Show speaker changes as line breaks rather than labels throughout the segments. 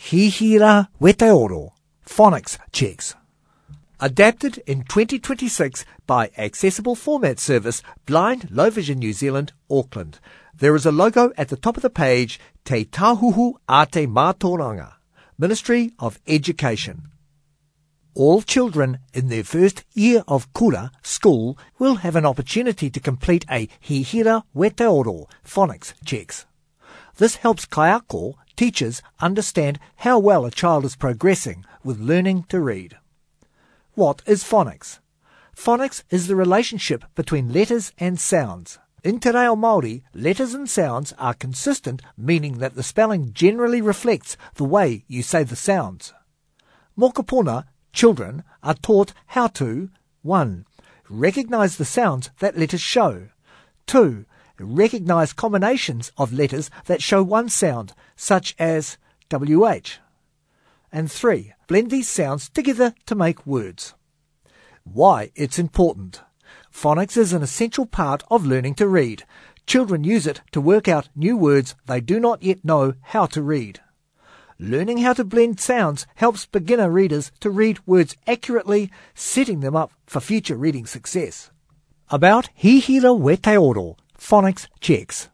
Hihira Weteoro Phonics Checks. Adapted in 2026 by Accessible Format Service, Blind Low Vision New Zealand, Auckland. There is a logo at the top of the page, Te Tahuhu a te Mātauranga, Ministry of Education. All children in their first year of kura school will have an opportunity to complete a Hihira Weteoro Phonics Checks. This helps kaiako teachers understand how well a child is progressing with learning to read. What is phonics? Phonics is the relationship between letters and sounds. In te reo Māori, letters and sounds are consistent, meaning that the spelling generally reflects the way you say the sounds. Mokopuna children are taught how to 1. Recognize the sounds that letters show. 2. Recognize combinations of letters that show one sound, such as WH. And 3. Blend these sounds together to make words. Why it's important. Phonics is an essential part of learning to read. Children use it to work out new words they do not yet know how to read. Learning how to blend sounds helps beginner readers to read words accurately, setting them up for future reading success. About Hihira Weteoro Phonics Checks.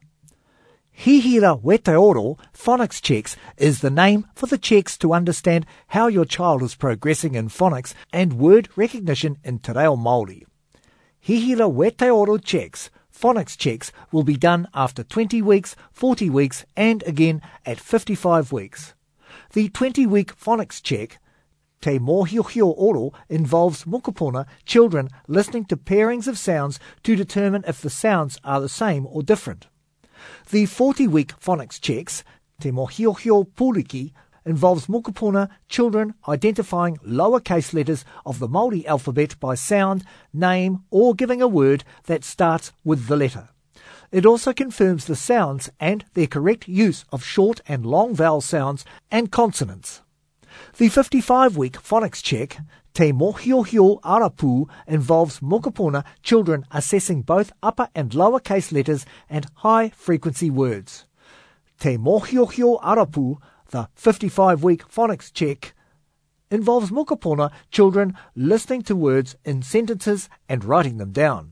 Hihira Weteoro Phonics Checks is the name for the checks to understand how your child is progressing in phonics and word recognition in te reo Māori. Hihira Weteoro checks, phonics checks, will be done after 20 weeks, 40 weeks and again at 55 weeks. The 20-week phonics check, Te Mōhiohio Oro, involves mokopuna children listening to pairings of sounds to determine if the sounds are the same or different. The 40-week phonics checks, Te Mōhiohio Pūriki, involves mokopuna children identifying lowercase letters of the Māori alphabet by sound, name, or giving a word that starts with the letter. It also confirms the sounds and their correct use of short and long vowel sounds and consonants. The 55-week phonics check, Te Mōhiohio Arapu, involves mokopuna children assessing both upper and lowercase letters and high-frequency words. Te Mōhiohio Arapu, the 55-week phonics check, involves mokopuna children listening to words in sentences and writing them down.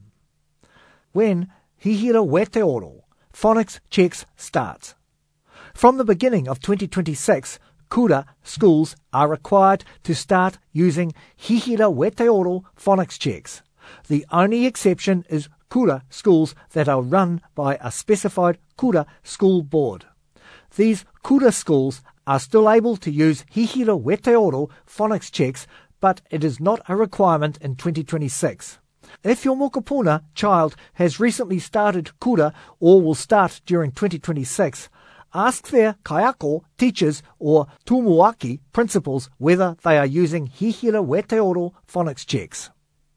When Hihira Weteoro Phonics Checks starts. From the beginning of 2026, kura schools are required to start using Hihira Weteoro Phonics Checks. The only exception is kura schools that are run by a specified kura school board. These kura schools are still able to use Hihira Weteoro Phonics Checks, but it is not a requirement in 2026. If your mokopuna child has recently started kura or will start during 2026, ask their kaiako teachers or tumuaki principals whether they are using Hihira Weteoro Phonics Checks.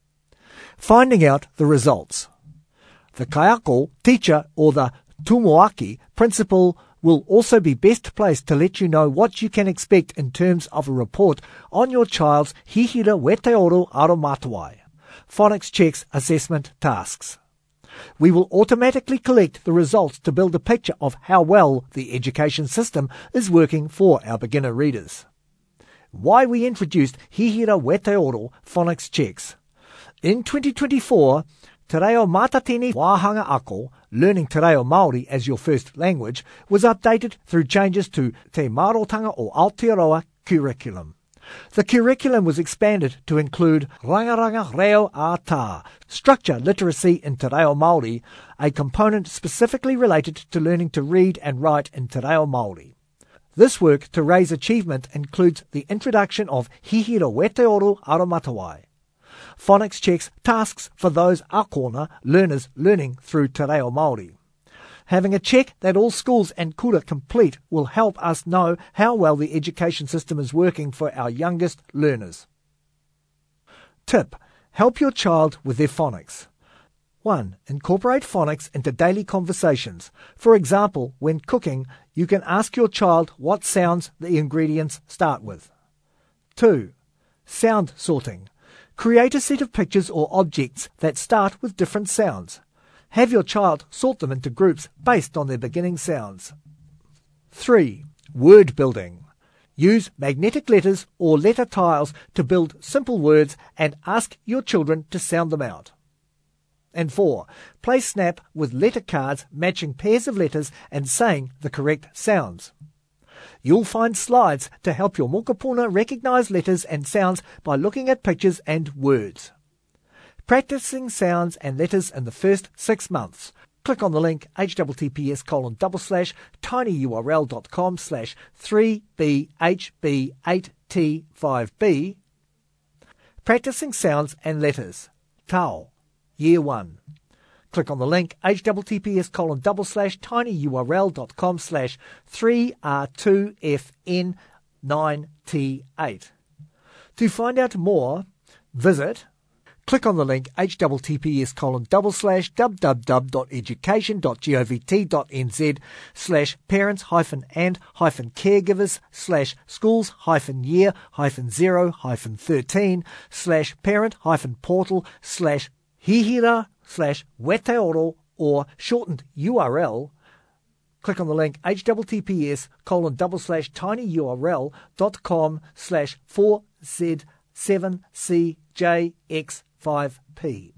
Finding out the results. The kaiako teacher or the tumuaki principal will also be best placed to let you know what you can expect in terms of a report on your child's Hihira Weteoro Aromatawai Phonics Checks assessment tasks. We will automatically collect the results to build a picture of how well the education system is working for our beginner readers. Why we introduced Hihira Weteoro Phonics Checks. In 2024, Te Reo Mātatini Wāhanga Ako, learning Te Reo Māori as your first language, was updated through changes to Te Marotanga o Aotearoa curriculum. The curriculum was expanded to include Rangaranga Reo a Tā, structure literacy in Te Reo Māori, a component specifically related to learning to read and write in Te Reo Māori. This work to raise achievement includes the introduction of Hihira Weteoro Aromatawai. Phonics checks tasks for those Akona learners learning through Te Reo Māori. Having a check that all schools and kura complete will help us know how well the education system is working for our youngest learners. Tip: help your child with their phonics. 1. Incorporate phonics into daily conversations. For example, when cooking, you can ask your child what sounds the ingredients start with. 2. Sound sorting. Create a set of pictures or objects that start with different sounds. Have your child sort them into groups based on their beginning sounds. 3. Word building. Use magnetic letters or letter tiles to build simple words and ask your children to sound them out. And 4. Play Snap with letter cards matching pairs of letters and saying the correct sounds. You'll find slides to help your mokopuna recognise letters and sounds by looking at pictures and words. Practicing sounds and letters in the first 6 months. Click on the link https://tinyurl.com/3bhb8t5b. Practicing sounds and letters. Tau. Year 1. Click on the link https://tinyurl.com/3r2fn9t8. To find out more, visit. Click on the link https://parents-hyphen-and-hyphen-caregivers/schools-year-0-13/parent-portal/hihira/weteoro or shortened URL. Click on the link https://tinyurl.com/4z7cjx5p.